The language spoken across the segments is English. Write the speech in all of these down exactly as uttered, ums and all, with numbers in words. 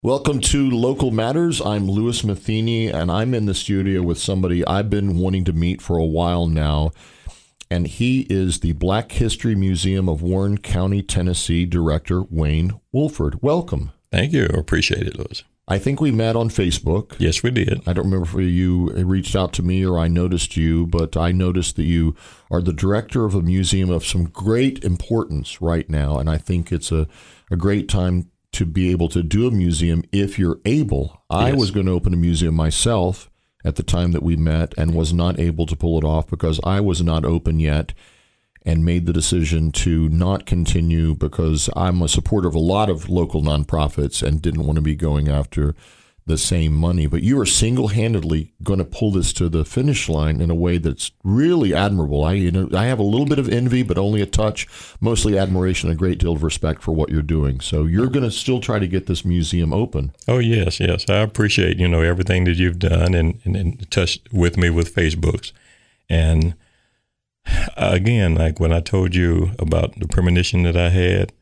Welcome to Local Matters. I'm Louis Matheny, and I'm in the studio with somebody I've been wanting to meet for a while now. And he is the Black History Museum of Warren County, Tennessee Director, Wayne Woolford. Welcome. Thank you. I appreciate it, Louis. I think we met on Facebook. Yes, we did. I don't remember if you reached out to me or I noticed you, but I noticed that you are the director of a museum of some great importance right now. And I think it's a, a great time to be able to do a museum if you're able. I Yes. was going to open a museum myself at the time that we met and was not able to pull it off because I was not open yet and made the decision to not continue because I'm a supporter of a lot of local nonprofits and didn't want to be going after the same money. But you are single-handedly going to pull this to the finish line in a way that's really admirable. I, you know, I have a little bit of envy, but only a touch, mostly admiration, a great deal of respect for what you're doing. So you're going to still try to get this museum open. Oh, yes, yes. I appreciate, you know, everything that you've done and, and, and touched with me with Facebooks. And again, like when I told you about the premonition that I had,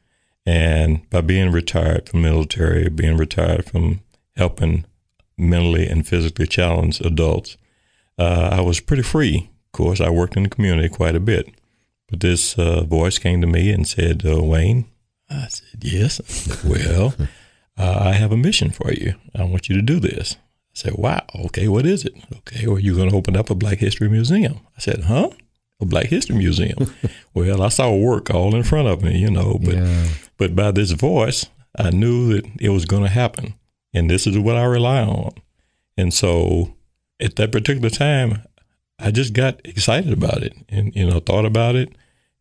and by being retired from military, being retired from helping mentally and physically challenged adults, uh, I was pretty free. Of course, I worked in the community quite a bit. But this uh, voice came to me and said, uh, Wayne, I said, yes. I said, well, uh, I have a mission for you. I want you to do this. I said, wow, okay, what is it? Okay, well, you're going to open up a Black History Museum. I said, huh? A Black History Museum? Well, I saw work all in front of me, you know, but, Yeah. but by this voice, I knew that it was going to happen. And this is what I rely on. And so at that particular time, I just got excited about it and, you know, thought about it.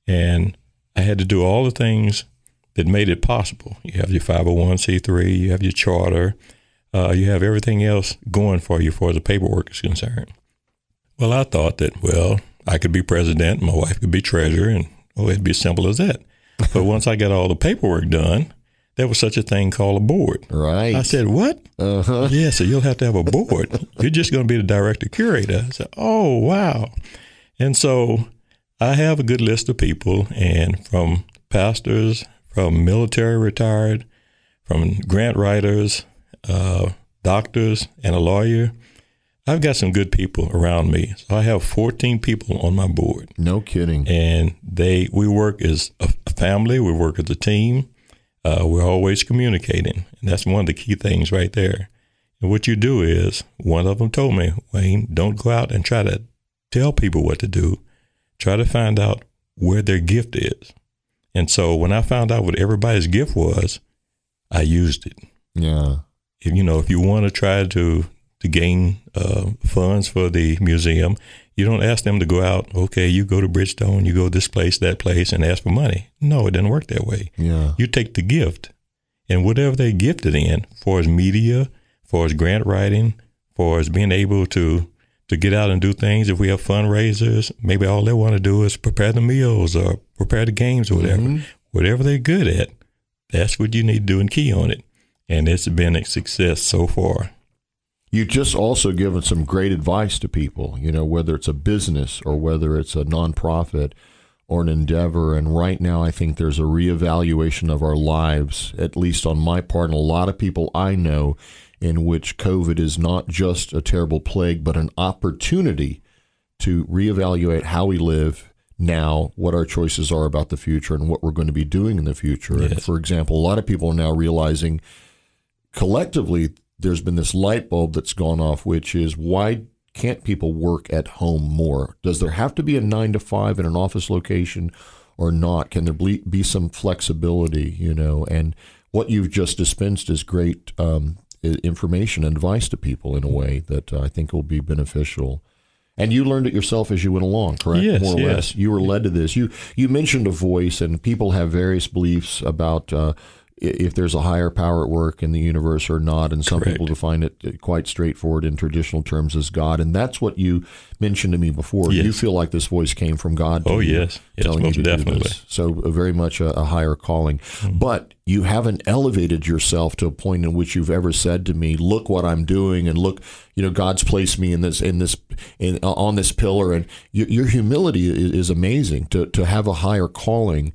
And I had to do all the things that made it possible. You have your five oh one c three, you have your charter, uh, you have everything else going for you as far as the paperwork is concerned. Well, I thought that, well, I could be president, my wife could be treasurer, and oh, it'd be as simple as that. But once I got all the paperwork done, there was such a thing called a board. Right. I said, what? Uh-huh. Yeah, so you'll have to have a board. You're just going to be the director curator. I said, oh, wow. And so I have a good list of people, and from pastors, from military retired, from grant writers, uh, doctors, and a lawyer. I've got some good people around me. So I have fourteen people on my board. No kidding. And they we work as a family. We work as a team. Uh, we're always communicating, and that's one of the key things right there. And what you do is, one of them told me, Wayne, don't go out and try to tell people what to do. Try to find out where their gift is. And so when I found out what everybody's gift was, I used it. Yeah. If you know, if you want to try to to gain uh, funds for the museum, you don't ask them to go out, okay, you go to Bridgestone, you go this place, that place, and ask for money. No, it doesn't work that way. Yeah. You take the gift, and whatever they're gifted in, for as media, for as grant writing, for as being able to to get out and do things. If we have fundraisers, maybe all they want to do is prepare the meals or prepare the games or whatever. Mm-hmm. Whatever they're good at, that's what you need to do and key on it. And it's been a success so far. You just also given some great advice to people, you know, whether it's a business or whether it's a nonprofit or an endeavor. And right now, I think there's a reevaluation of our lives, at least on my part, and a lot of people I know, in which COVID is not just a terrible plague, but an opportunity to reevaluate how we live now, what our choices are about the future, and what we're going to be doing in the future. Yes. And for example, a lot of people are now realizing collectively, there's been this light bulb that's gone off, which is, why can't people work at home more? Does there have to be a nine to five in an office location or not? Can there be, be some flexibility, you know? And what you've just dispensed is great um, information and advice to people in a way that uh, I think will be beneficial. And you learned it yourself as you went along, correct? Yes, More or yes. less. You were led to this. You you mentioned a voice, and people have various beliefs about uh, if there's a higher power at work in the universe or not, and some Correct. people define it quite straightforward in traditional terms as God, and that's what you mentioned to me before. Yes. You feel like this voice came from God. Oh, you, yes. Yes, telling most you to do definitely. this. So uh, very much a, a higher calling. Mm-hmm. But you haven't elevated yourself to a point in which you've ever said to me, look what I'm doing, and look, you know, God's placed me in this, in this, in, on this pillar. And your, your humility is, is amazing to, to have a higher calling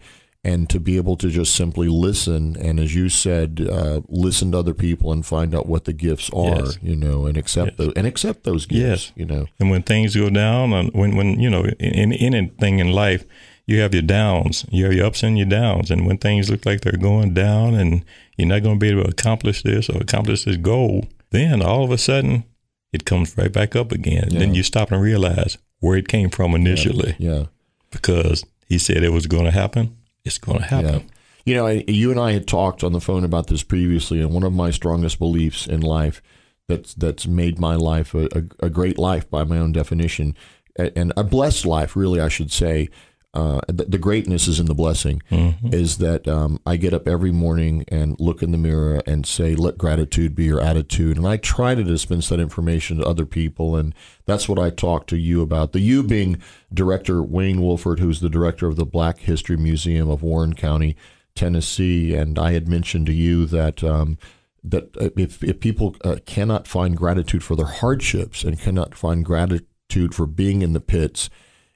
and to be able to just simply listen. And as you said, uh, listen to other people and find out what the gifts are, yes. you know, and accept yes. those and accept those gifts, yes. you know. And when things go down, and when, when, you know, in, in anything in life, you have your downs, you have your ups and your downs. And when things look like they're going down and you're not going to be able to accomplish this or accomplish this goal, then all of a sudden it comes right back up again. Yeah. Then you stop and realize where it came from initially. Yeah. yeah. Because he said it was going to happen. It's going to happen. Yeah. You know, I, you and I had talked on the phone about this previously, and one of my strongest beliefs in life that's that's made my life a, a, a great life by my own definition, and a blessed life, really, I should say. Uh, the, the greatness is in the blessing, mm-hmm. is that um, I get up every morning and look in the mirror and say, let gratitude be your attitude. And I try to dispense that information to other people. And that's what I talk to you about. The you being Director Wayne Wolford, who's the director of the Black History Museum of Warren County, Tennessee. And I had mentioned to you that um, that if, if people uh, cannot find gratitude for their hardships and cannot find gratitude for being in the pits,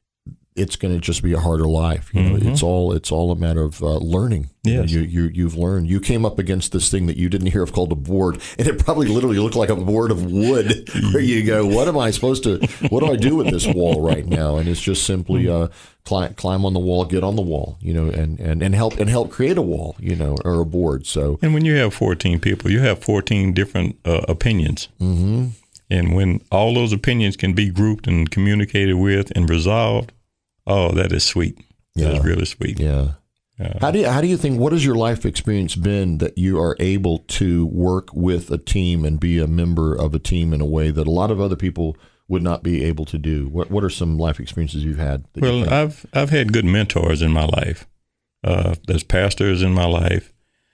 it's going to just be a harder life. You know, mm-hmm. it's all it's all a matter of uh, learning. Yes. You, you you've learned. You came up against this thing that you didn't hear of called a board, and it probably literally looked like a board of wood. Where you go, what am I supposed to? What do I do with this wall right now? And it's just simply uh, climb, climb on the wall, get on the wall, you know, and, and, and help and help create a wall, you know, or a board. So, and when you have fourteen people, you have fourteen different uh, opinions. Mm-hmm. And when all those opinions can be grouped and communicated with and resolved, oh, that is sweet. Yeah. That is really sweet. Yeah. Uh, how do you, how do you think, what has your life experience been that you are able to work with a team and be a member of a team in a way that a lot of other people would not be able to do? What What are some life experiences you've had? Well, I've I've had good mentors in my life. Uh, there's pastors in my life.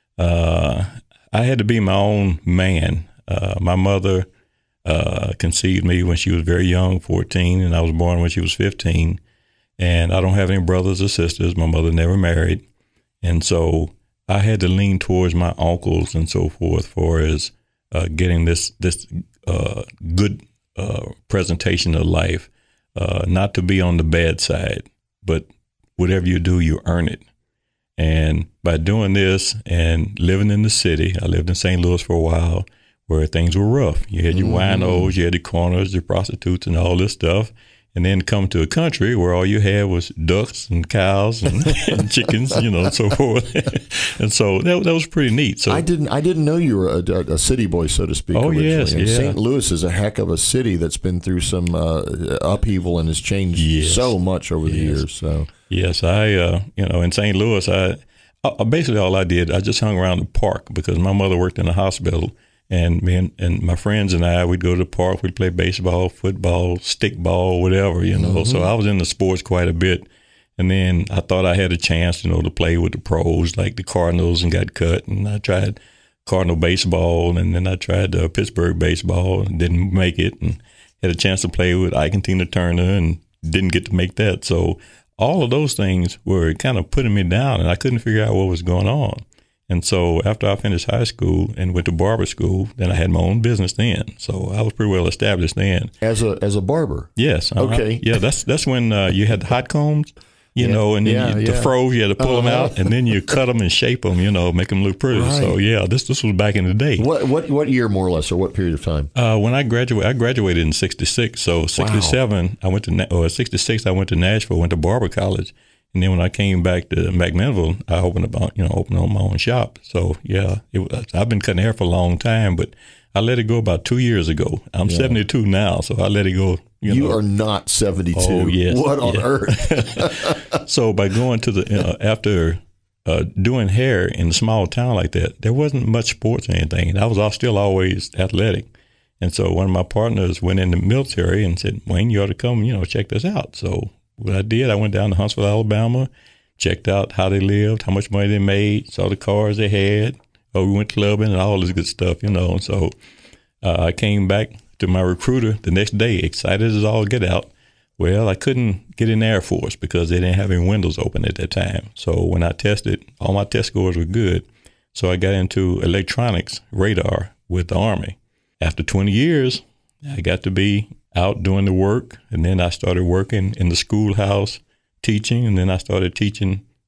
Uh, I had to be my own man. Uh, my mother uh, conceived me when she was very young, fourteen, and I was born when she was fifteen. And I don't have any brothers or sisters. My mother never married. And so I had to lean towards my uncles and so forth for as uh, getting this this uh, good uh, presentation of life, uh, not to be on the bad side, but whatever you do, you earn it. And by doing this and living in the city, I lived in Saint Louis for a while where things were rough. You had your mm-hmm. winos, you had the corners, your prostitutes and all this stuff. And then come to a country where all you had was ducks and cows and, and chickens, you know, and so forth. And so that, that was pretty neat. So I didn't I didn't know you were a, a city boy, so to speak. Oh, originally. yes, and yeah. Saint Louis is a heck of a city that's been through some uh, upheaval and has changed yes. so much over the yes. years. So yes, I uh, you know, in Saint Louis, I uh, basically all I did, I just hung around the park because my mother worked in a hospital. And me and, and my friends and I, we'd go to the park, we'd play baseball, football, stickball, whatever, you know. Mm-hmm. So I was in the sports quite a bit. And then I thought I had a chance, you know, to play with the pros like the Cardinals and got cut. And I tried Cardinal baseball, and then I tried uh, Pittsburgh baseball and didn't make it. And had a chance to play with Ike and Tina Turner and didn't get to make that. So all of those things were kind of putting me down, and I couldn't figure out what was going on. And so after I finished high school and went to barber school, then I had my own business then. So I was pretty well established then. As a as a barber? Yes. Uh-huh. Okay. Yeah, that's that's when uh, you had the hot combs, you yeah. know, and then yeah, you, yeah. the froze, you had to pull uh-huh. them out, and then you cut them and shape them, you know, make them look pretty. Right. So, yeah, this this was back in the day. What what what year more or less, or what period of time? Uh, when I graduated, I graduated in sixty-six. So sixty-seven, wow. I went to, or sixty-six, I went to Nashville, went to barber college. And then when I came back to McMinnville, I opened about, you know, opened on my own shop. So yeah, it was, I've been cutting hair for a long time, but I let it go about two years ago. I'm yeah. seventy-two now, so I let it go. You, you know. are not seventy-two. Oh, yes. What on yeah. earth? So by going to the uh, after uh, doing hair in a small town like that, there wasn't much sports or anything, and I was all, still always athletic. And so one of my partners went in the military and said, "Wayne, you ought to come, you know, check this out." So what I did, I went down to Huntsville, Alabama, checked out how they lived, how much money they made, saw the cars they had. Oh, we went clubbing and all this good stuff, you know. And so uh, I came back to my recruiter the next day, excited as all get out. Well, I couldn't get in the Air Force because they didn't have any windows open at that time. So when I tested, all my test scores were good. So I got into electronics, radar with the Army. After twenty years, I got to be out doing the work, and then I started working in the schoolhouse teaching, and then I started teaching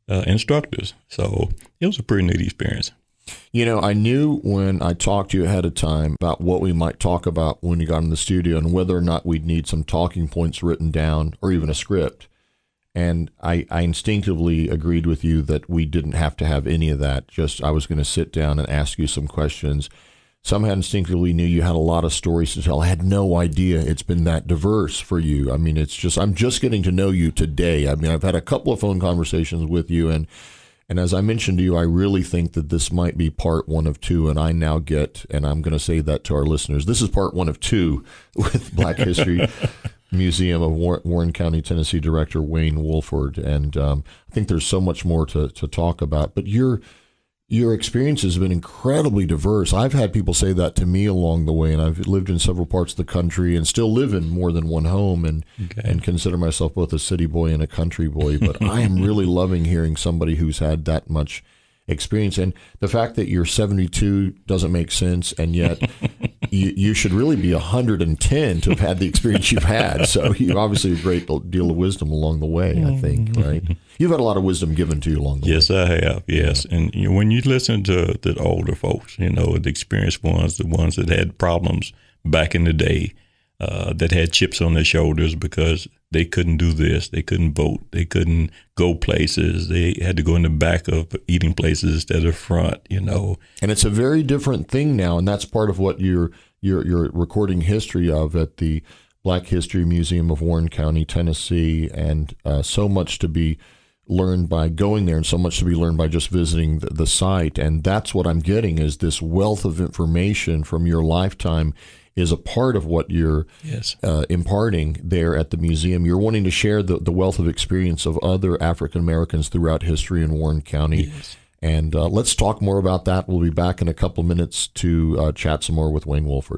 uh, instructors. So it was a pretty neat experience. You know, I knew when I talked to you ahead of time about what we might talk about when you got in the studio and whether or not we'd need some talking points written down or even a script. And I, I instinctively agreed with you that we didn't have to have any of that. Just I was going to sit down and ask you some questions. Somehow instinctively knew you had a lot of stories to tell. I had no idea it's been that diverse for you. I mean, it's just, I'm just getting to know you today. I mean, I've had a couple of phone conversations with you, and And as I mentioned to you, I really think that this might be part one of two, and I now get, and I'm going to say that to our listeners, this is part one of two with Black History Museum of War- Warren County, Tennessee Director Wayne Woolford, and um, I think there's so much more to, to talk about. But your your experience has been incredibly diverse. I've had people say that to me along the way, and I've lived in several parts of the country and still live in more than one home, and okay. and consider myself both a city boy and a country boy. But I am really loving hearing somebody who's had that much experience. And the fact that you're seventy-two doesn't make sense, and yet you, you should really be one hundred ten to have had the experience you've had. So you obviously have a great deal of wisdom along the way, I think, right? You've had a lot of wisdom given to you along the yes, way. Yes, I have, yes. Yeah. And you know, when you listen to the older folks, you know, the experienced ones, the ones that had problems back in the day, uh, that had chips on their shoulders because they couldn't do this, they couldn't vote, they couldn't go places, they had to go in the back of eating places instead of front, you know. And it's a very different thing now, and that's part of what you're you're, you're recording history of at the Black History Museum of Warren County, Tennessee, and uh, so much to be learned by going there and so much to be learned by just visiting the, the site. And that's what I'm getting, is this wealth of information from your lifetime is a part of what you're yes. uh, imparting there at the museum. You're wanting to share the, the wealth of experience of other African Americans throughout history in Warren County. Yes. And uh, let's talk more about that. We'll be back in a couple minutes to uh, chat some more with Wayne Woolford.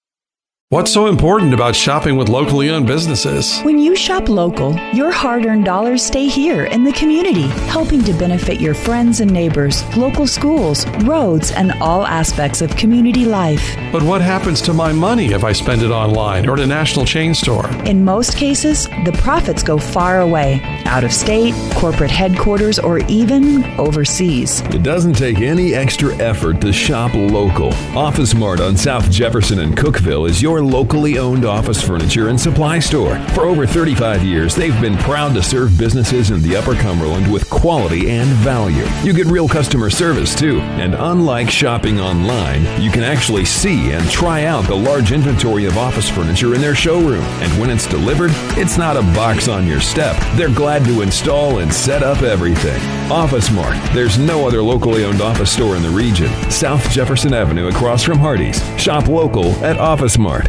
What's so important about shopping with locally owned businesses? When you shop local, your hard-earned dollars stay here in the community, helping to benefit your friends and neighbors, local schools, roads, and all aspects of community life. But what happens to my money if I spend it online or at a national chain store? In most cases, the profits go far away, out of state, corporate headquarters, or even overseas. It doesn't take any extra effort to shop local. Office Mart on South Jefferson and Cookeville is your locally owned office furniture and supply store. For over thirty-five years, they've been proud to serve businesses in the Upper Cumberland with quality and value. You get real customer service too, and unlike shopping online, you can actually see and try out the large inventory of office furniture in their showroom. And when it's delivered, it's not a box on your step. They're glad to install and set up everything. Office Mart. There's no other locally owned office store in the region. South Jefferson Avenue across from Hardee's. Shop local at Office Mart.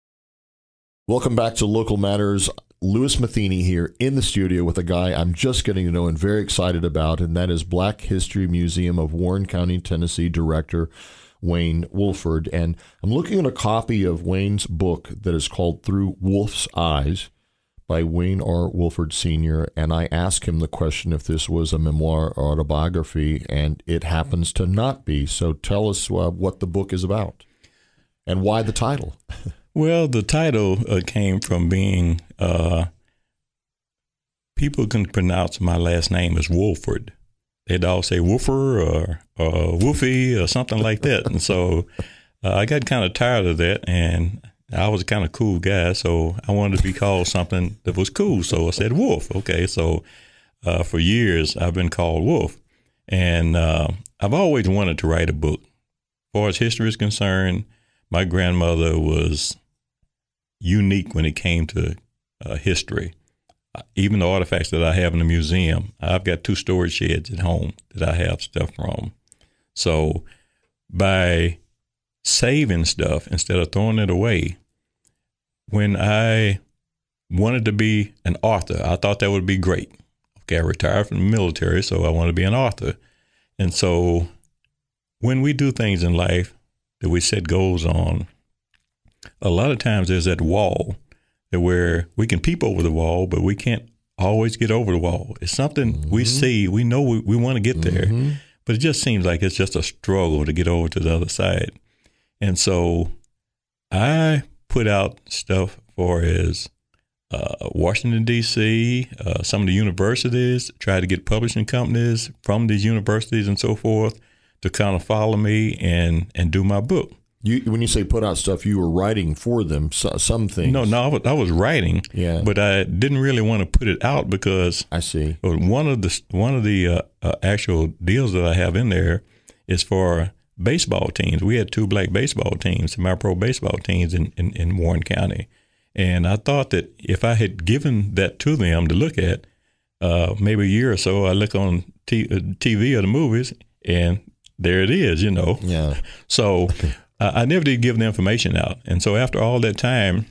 Welcome back to Local Matters. Louis Matheny here in the studio with a guy I'm just getting to know and very excited about, and that is Black History Museum of Warren County, Tennessee Director Wayne Woolford. And I'm looking at a copy of Wayne's book that is called Through Wolf's Eyes by Wayne R. Woolford Senior And I asked him the question if this was a memoir or autobiography, and it happens to not be. So tell us uh, what the book is about and why the title. Well, the title uh, came from being, uh, people can pronounce my last name as Woolford. They'd all say Woofer or, or Woofy or something like that. And so uh, I got kind of tired of that, and I was a kind of cool guy, so I wanted to be called something that was cool. So I said Wolf. Okay, so uh, for years I've been called Wolf. And uh, I've always wanted to write a book. As far as history is concerned, my grandmother was unique when it came to uh, history. Uh, even the artifacts that I have in the museum, I've got two storage sheds at home that I have stuff from. So by saving stuff instead of throwing it away, when I wanted to be an author, I thought that would be great. Okay, I retired from the military, so I want to be an author. And so when we do things in life that we set goals on, a lot of times there's that wall that where we can peep over the wall, but we can't always get over the wall. It's something mm-hmm. we see, we know we, we want to get there, mm-hmm. but it just seems like it's just a struggle to get over to the other side. And so I put out stuff for as uh, Washington, D C, uh, some of the universities, tried to get publishing companies from these universities and so forth to kind of follow me and, and do my book. You, when you say put out stuff, you were writing for them, so, some things. No, no, I was, I was writing, yeah. but I didn't really want to put it out because I see one of the one of the uh, uh, actual deals that I have in there is for baseball teams. We had two black baseball teams, semi-pro baseball teams in, in, in Warren County, and I thought that if I had given that to them to look at, uh, maybe a year or so, I look on t- uh, T V or the movies, and there it is, you know. Yeah. So. I never did give the information out. And so after all that time,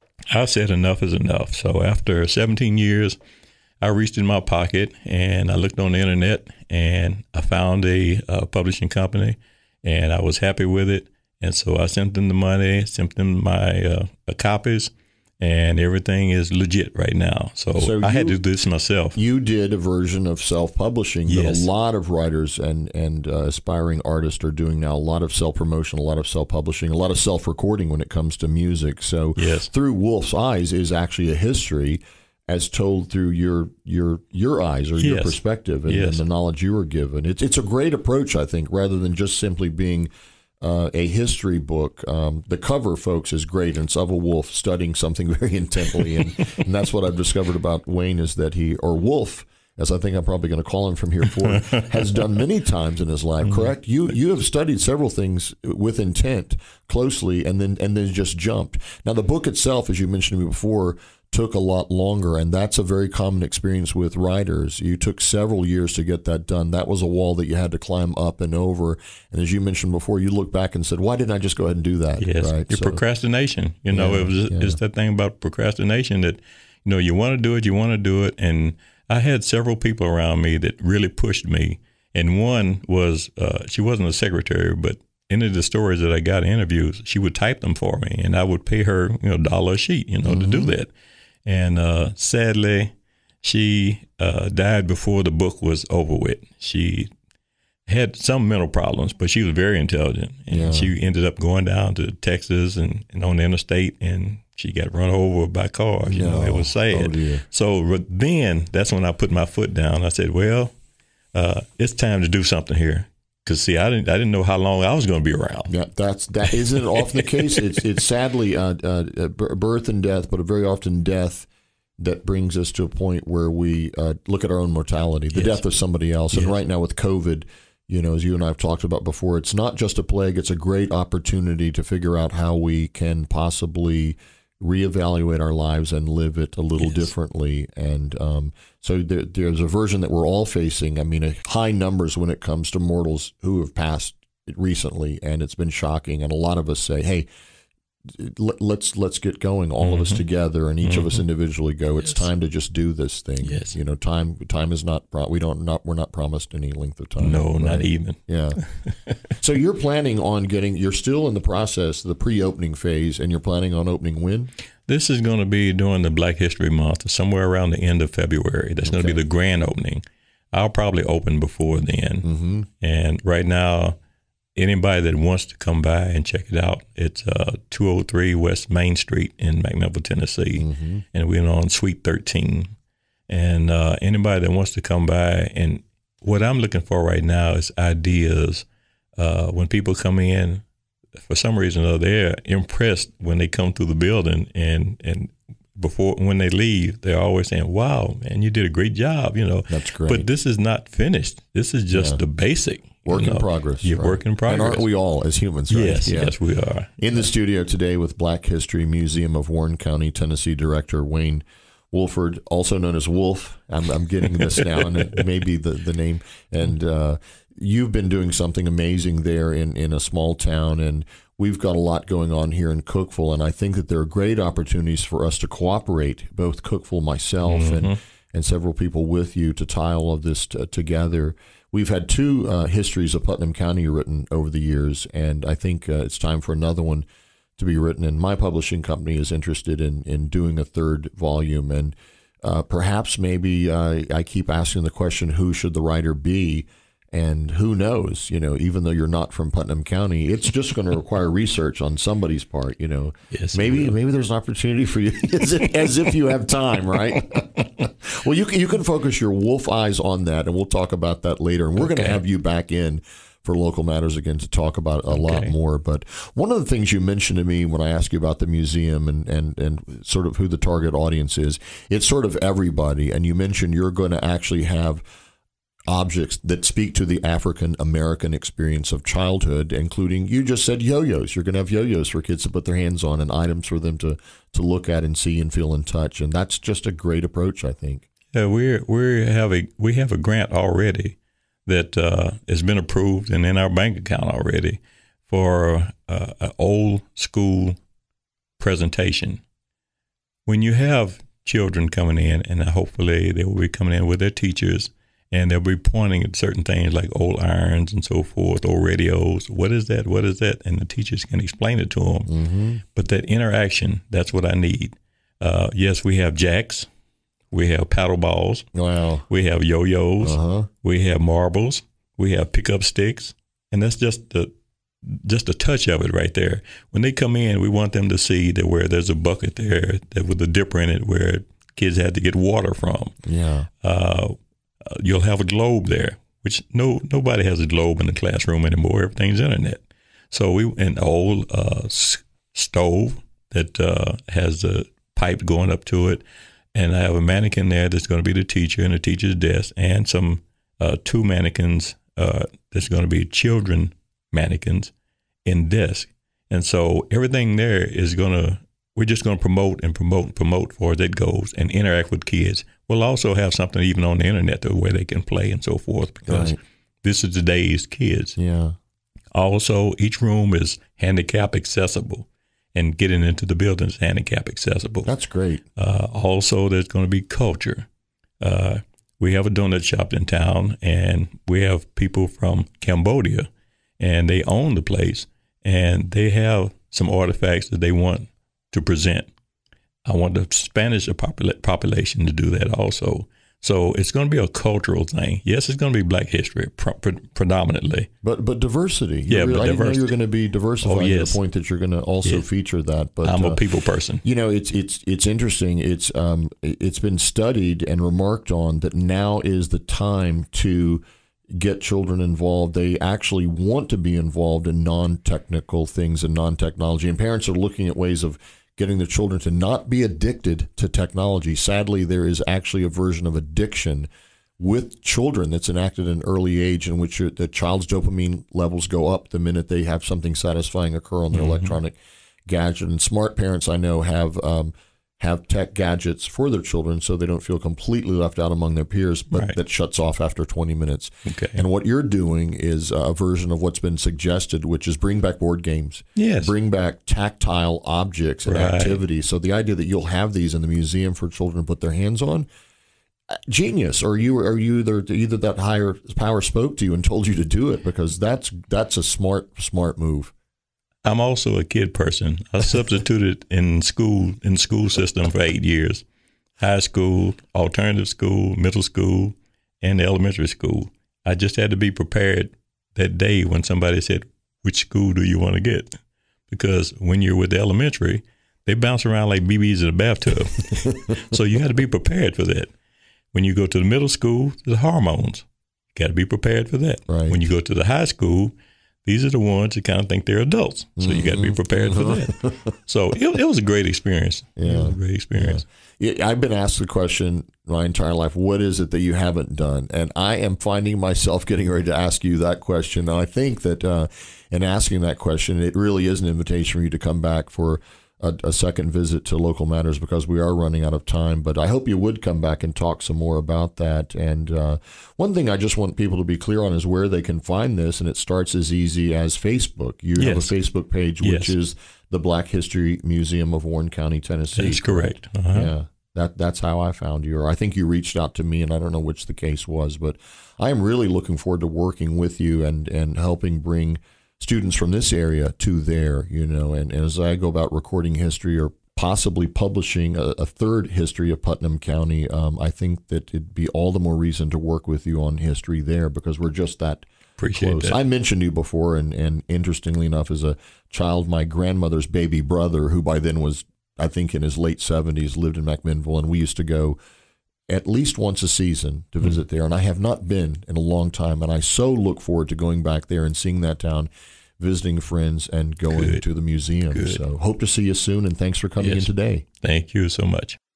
I said enough is enough. So after seventeen years, I reached in my pocket and I looked on the internet and I found a, a publishing company and I was happy with it. And so I sent them the money, sent them my uh, copies, and everything is legit right now. So, so I you, had to do this myself. You did a version of self-publishing yes. that a lot of writers and, and uh, aspiring artists are doing now, a lot of self-promotion, a lot of self-publishing, a lot of self-recording when it comes to music. So yes. Through Wolf's Eyes is actually a history as told through your your your eyes or yes. your perspective and, yes. and the knowledge you were given. It's, it's a great approach, I think, rather than just simply being Uh, a history book. Um, the cover, folks, is great, and it's of a wolf studying something very intently, and, and that's what I've discovered about Wayne is that he, or Wolf, as I think I'm probably going to call him from here forward, has done many times in his life. Mm-hmm. Correct? You you have studied several things with intent closely, and then and then just jumped. Now, the book itself, as you mentioned to me before, took a lot longer, and that's a very common experience with writers. You took several years to get that done. That was a wall that you had to climb up and over. And as you mentioned before, you look back and said, why didn't I just go ahead and do that? Yes, right? your so, procrastination. You know, yeah, it was yeah. it's that thing about procrastination that, you know, you want to do it, you want to do it. And I had several people around me that really pushed me. And one was, uh, she wasn't a secretary, but any of the stories that I got in interviews, she would type them for me, and I would pay her, you know, a dollar a sheet, you know, mm-hmm. to do that. And uh, sadly, she uh, died before the book was over with. She had some mental problems, but she was very intelligent. And yeah. she ended up going down to Texas and, and on the interstate, and she got run over by cars. You no. know, it was sad. Oh, dear. So then that's when I put my foot down. I said, well, uh, it's time to do something here. Because see, I didn't, I didn't know how long I was going to be around. Yeah, that's that isn't often the case. It's it's sadly uh, uh, birth and death, but very often death that brings us to a point where we uh, look at our own mortality, the yes. death of somebody else. Yes. And right now with COVID, you know, as you and I have talked about before, it's not just a plague; it's a great opportunity to figure out how we can possibly reevaluate our lives and live it a little yes. differently. And um, so there, there's a version that we're all facing. I mean, a high numbers when it comes to mortals who have passed recently, and it's been shocking. And a lot of us say, hey, let's let's get going, all mm-hmm. of us together, and each mm-hmm. of us individually go. It's yes. time to just do this thing. Yes. You know, time time is not pro- we don't not we're not promised any length of time. No, right? not even. Yeah. So you're planning on getting. You're still in the process, the pre-opening phase, and you're planning on opening when? This is going to be during the Black History Month, somewhere around the end of February. That's okay. going to be the grand opening. I'll probably open before then. Mm-hmm. And right now, anybody that wants to come by and check it out, it's uh, two oh three West Main Street in McMinnville, Tennessee. Mm-hmm. And we're on Suite thirteen. And uh, anybody that wants to come by, and what I'm looking for right now is ideas. Uh, when people come in, for some reason or other, they're impressed when they come through the building, and, and before when they leave, they're always saying, wow, man, you did a great job, you know. That's great. But this is not finished. This is just yeah. the basic. Work you know, in progress. Yeah, right? work in progress. And aren't we all as humans, right? Yes, yeah. yes, we are. In the studio today with Black History Museum of Warren County, Tennessee Director Wayne Woolford, also known as Wolf. I'm, I'm getting this now, and it may be the, the name. And uh, you've been doing something amazing there in, in a small town, and we've got a lot going on here in Cookeville, and I think that there are great opportunities for us to cooperate, both Cookeville, myself, mm-hmm. and, and several people with you to tie all of this t- together. We've had two uh, histories of Putnam County written over the years, and I think uh, it's time for another one to be written. And my publishing company is interested in, in doing a third volume. And uh, perhaps maybe uh, I keep asking the question, who should the writer be? And who knows, you know, even though you're not from Putnam County, it's just going to require research on somebody's part, you know. Yes, maybe maybe there's an opportunity for you, as if, as if you have time, right? Well, you can, you can focus your wolf eyes on that, and we'll talk about that later. And we're okay. going to have you back in for Local Matters again to talk about a okay. lot more. But one of the things you mentioned to me when I asked you about the museum and, and, and sort of who the target audience is, it's sort of everybody. And you mentioned you're going to actually have objects that speak to the African American experience of childhood, including, you just said yo-yos. You're going to have yo-yos for kids to put their hands on and items for them to, to look at and see and feel and touch. And that's just a great approach, I think. Yeah, we're, we have a, we have a grant already that uh, has been approved and in our bank account already for uh, an old school presentation. When you have children coming in, and hopefully they will be coming in with their teachers, and they'll be pointing at certain things like old irons and so forth, old radios. What is that? What is that? And the teachers can explain it to them. Mm-hmm. But that interaction, that's what I need. Uh, yes, we have jacks. We have paddle balls. Wow. We have yo-yos. Uh-huh. We have marbles. We have pickup sticks. And that's just the just a touch of it right there. When they come in, we want them to see that where there's a bucket there that with a dipper in it where kids had to get water from. Yeah. Uh, you'll have a globe there, which no nobody has a globe in the classroom anymore. Everything's internet. So we an old uh, s- stove that uh, has a pipe going up to it, and I have a mannequin there that's going to be the teacher and the teacher's desk, and some uh, two mannequins uh, that's going to be children mannequins in desk. And so everything there is going to, we're just going to promote and promote and promote for as it goes and interact with kids. We'll also have something even on the internet though, where they can play and so forth, because right. this is today's kids. Yeah. Also, each room is handicap accessible, and getting into the building is handicap accessible. That's great. Uh, also, there's going to be culture. Uh, we have a donut shop in town, and we have people from Cambodia, and they own the place, and they have some artifacts that they want to present. I want the Spanish popula- population to do that also. So it's going to be a cultural thing. Yes, it's going to be Black history pre- pre- predominantly. But but diversity. Yeah, really, but I diversity. didn't know you were going to be diversified oh, yes. to the point that you're going to also yeah. feature that. But I'm a uh, people person. You know, it's it's it's interesting. It's um it's been studied and remarked on that now is the time to get children involved. They actually want to be involved in non-technical things and non-technology, and parents are looking at ways of getting the children to not be addicted to technology. Sadly, there is actually a version of addiction with children that's enacted at an early age, in which the child's dopamine levels go up the minute they have something satisfying occur on their mm-hmm. electronic gadget. And smart parents I know have um, have tech gadgets for their children so they don't feel completely left out among their peers, but right. that shuts off after twenty minutes. Okay. And what you're doing is a version of what's been suggested, which is bring back board games. Yes. Bring back tactile objects and right. activities. So the idea that you'll have these in the museum for children to put their hands on, genius. Or you are you either either that higher power spoke to you and told you to do it, because that's that's a smart smart move. I'm also a kid person. I substituted in school in the school system for eight years, high school, alternative school, middle school, and elementary school. I just had to be prepared that day when somebody said, which school do you want to get? Because when you're with the elementary, they bounce around like B Bs in a bathtub. So you got to be prepared for that. When you go to the middle school, the hormones. You got to be prepared for that. Right. When you go to the high school, these are the ones that kind of think they're adults. So mm-hmm. you got to be prepared mm-hmm. for that. So it, it was a great experience. Yeah. It was a great experience. Yeah. Yeah, I've been asked the question my entire life, what is it that you haven't done? And I am finding myself getting ready to ask you that question. And I think that uh, in asking that question, it really is an invitation for you to come back for a, a second visit to Local Matters, because we are running out of time. But I hope you would come back and talk some more about that. And uh, one thing I just want people to be clear on is where they can find this. And it starts as easy as Facebook. You yes. have a Facebook page, which yes. is the Black History Museum of Warren County, Tennessee. That's correct. Uh-huh. Yeah. That that's how I found you. Or I think you reached out to me, and I don't know which the case was. But I am really looking forward to working with you and, and helping bring students from this area to there, you know, and, and as I go about recording history or possibly publishing a, a third history of Putnam County, um, I think that it'd be all the more reason to work with you on history there because we're just that Appreciate close. that. I mentioned you before, and, and interestingly enough, as a child, my grandmother's baby brother, who by then was, I think, in his late seventies, lived in McMinnville, and we used to go at least once a season to visit mm-hmm. there. And I have not been in a long time, and I so look forward to going back there and seeing that town, visiting friends, and going Good. to the museum. Good. So hope to see you soon, and thanks for coming yes. in today. Thank you so much.